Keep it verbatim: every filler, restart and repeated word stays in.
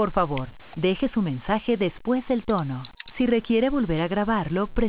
Por favor, deje su mensaje después del tono. Si requiere volver a grabarlo, presione